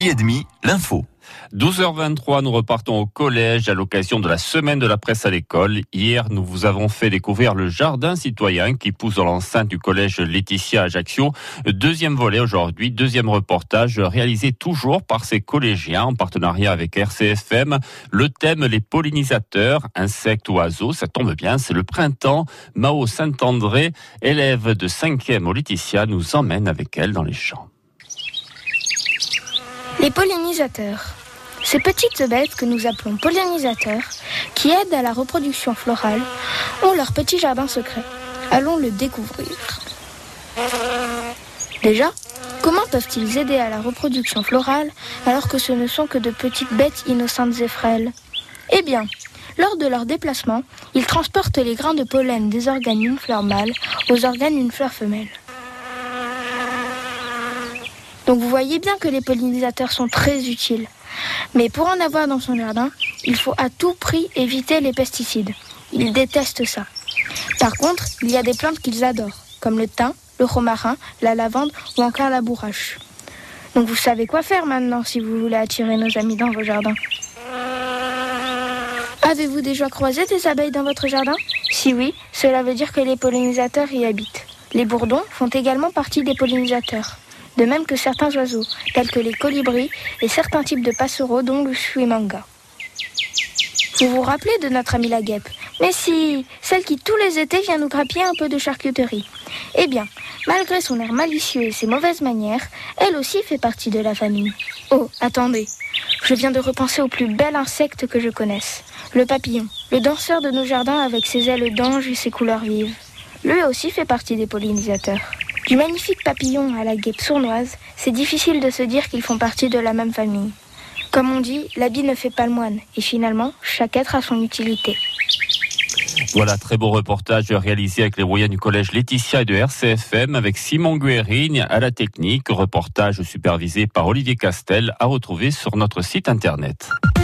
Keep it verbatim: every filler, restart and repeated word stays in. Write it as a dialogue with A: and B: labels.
A: Et demi, l'info.
B: douze heures vingt-trois, nous repartons au collège à l'occasion de la semaine de la presse à l'école. Hier, nous vous avons fait découvrir le jardin citoyen qui pousse dans l'enceinte du collège Laetitia à Ajaccio. Deuxième volet aujourd'hui, deuxième reportage réalisé toujours par ces collégiens en partenariat avec R C F M. Le thème, les pollinisateurs, insectes, oiseaux, ça tombe bien, c'est le printemps. Mao Saint-André, élève de cinquième au Laetitia, nous emmène avec elle dans les champs.
C: Les pollinisateurs. Ces petites bêtes que nous appelons pollinisateurs, qui aident à la reproduction florale, ont leur petit jardin secret. Allons le découvrir. Déjà, comment peuvent-ils aider à la reproduction florale alors que ce ne sont que de petites bêtes innocentes et frêles ? Eh bien, lors de leur déplacement, ils transportent les grains de pollen des organes d'une fleur mâle aux organes d'une fleur femelle. Donc vous voyez bien que les pollinisateurs sont très utiles. Mais pour en avoir dans son jardin, il faut à tout prix éviter les pesticides. Ils détestent ça. Par contre, il y a des plantes qu'ils adorent, comme le thym, le romarin, la lavande ou encore la bourrache. Donc vous savez quoi faire maintenant si vous voulez attirer nos amis dans vos jardins. Avez-vous déjà croisé des abeilles dans votre jardin ? Si oui, cela veut dire que les pollinisateurs y habitent. Les bourdons font également partie des pollinisateurs. De même que certains oiseaux, tels que les colibris et certains types de passereaux, dont le chouimanga. Vous vous rappelez de notre amie la guêpe ? Mais si, celle qui tous les étés vient nous grappiller un peu de charcuterie. Eh bien, malgré son air malicieux et ses mauvaises manières, elle aussi fait partie de la famille. Oh, attendez, je viens de repenser au plus bel insecte que je connaisse, le papillon, le danseur de nos jardins avec ses ailes d'ange et ses couleurs vives. Lui aussi fait partie des pollinisateurs. Du magnifique papillon à la guêpe sournoise, c'est difficile de se dire qu'ils font partie de la même famille. Comme on dit, l'habit ne fait pas le moine, et finalement, chaque être a son utilité.
B: Voilà, très beau reportage réalisé avec les moyens du collège Laetitia et de R C F M avec Simon Guérigne à la technique. Reportage supervisé par Olivier Castel à retrouver sur notre site internet.